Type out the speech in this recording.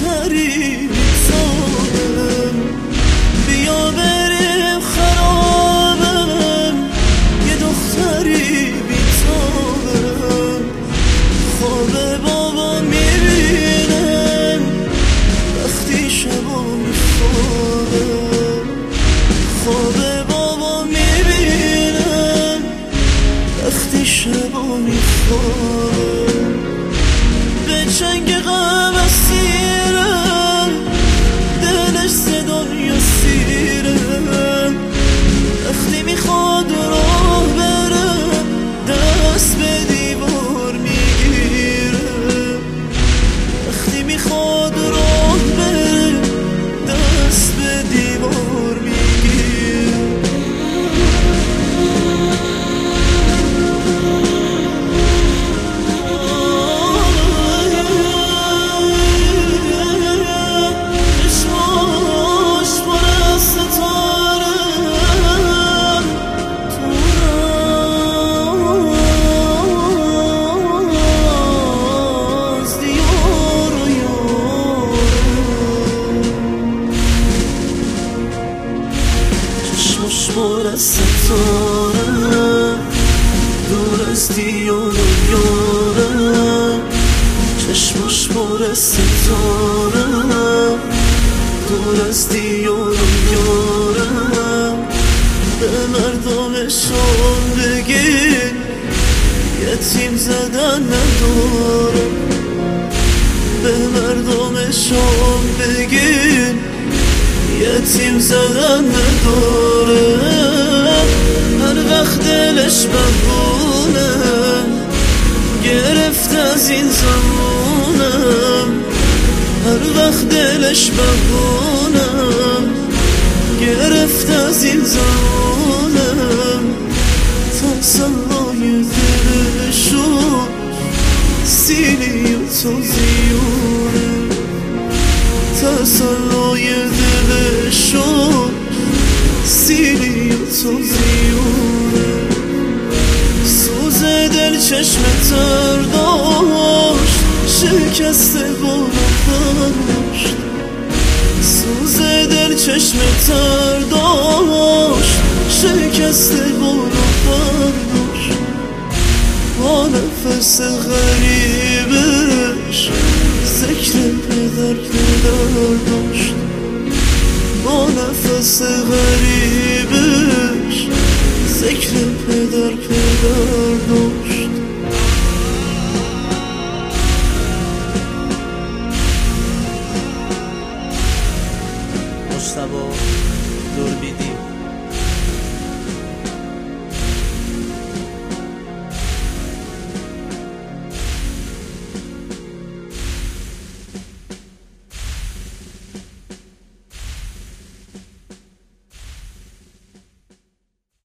دختری بی‌تابم، بیا بریم خرابم. یه دختری بی‌تابم، خواب بابا میبینم وقتی شبا میخوابم. خواب بابا میبینم وقتی شبا میخوابم. به چنگ غم اسیرم، دلش صدای اسیرم. وقتی میخواد راه برم دست به دیوار میگیرم. وقتی میخواد راه برم دست به دیوار میگیرم. پر از ستاره دور از دیار یارم. چشمش پر از ستاره دور از دیار یارم. به مردمشون بگین یتیم زدن نداره. به مردمشون بگین یتیم زدن نداره. هر وقت دلش بهونه گرفت از این زمونم. هر وقت دلش بهونه گرفت از این زمونم. تسلای دلشون سینی و توزیونه. تسلای دلشون سینی و توزیونه. سوز دل چشم تر داشت شکست بارم داشت. سوز دل چشم تر داشت شکست بارم داشت. با نفس غریبش ذکر پدر داشت. با نفس غریبش ذکر پدر داشت. مجتبی دوربیدی.